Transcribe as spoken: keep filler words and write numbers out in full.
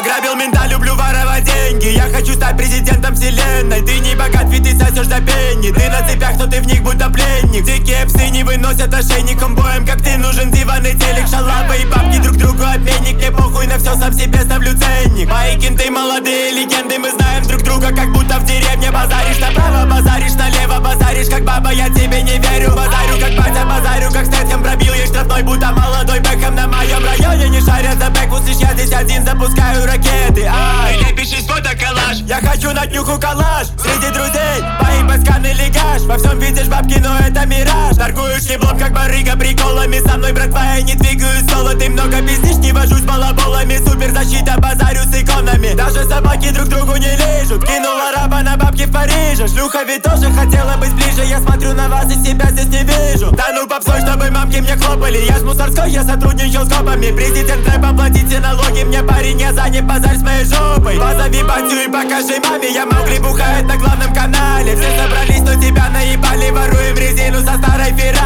Ограбил мента, люблю воровать деньги. Я хочу стать президентом вселенной. Ты не богат, ведь ты сосешь до пенни. Ты на цепях, но ты в них будто пленник. Дикие псы не выносят ошейником боем, как ты нужен диван и телек. Шалабы и бабки друг другу обменник. Мне похуй на все, сам себе ставлю ценник. Мои кенты молодые легенды, мы знаем друг друга, как будто в деревне. Базаришь направо, базаришь налево, базаришь как баба, я тебе не верю. Базарю как батя, базарю как Стэтхэм. Пробил ей штрафной, будто молодой Бэкхэм. На моем районе не шарят за бэк. Услышь, я здесь один, запускаю ракеты. Ай, ты лепишь из фото коллаж. Я хочу на днюху калаш. Среди друзей, мои пацканы легаш. Во всем видишь бабки, но это мираж. Торгую шлеблом, как барыга, приколами. Со мной, братва, я не двигаюсь соло. Ты много пиздишь, не вожусь балаболами. Суперзащита, базарю с иконами. Даже собаки друг другу не лежат. Кинула раба на бабки в Париже. Шлюха ведь тоже хотела быть ближе. Я смотрю на вас и себя здесь не вижу. Да ну попсой, чтобы мамки мне хлопали. Я ж мусорской, я сотрудничал с копами. Президент рэпа, платите налоги. Мне парень, я занят, базарь с моей жопой. Позови батю и покажи маме. Я Маугли бухает на главном канале. Все собрались, но тебя наебали. Воруем резину со старой Феррари.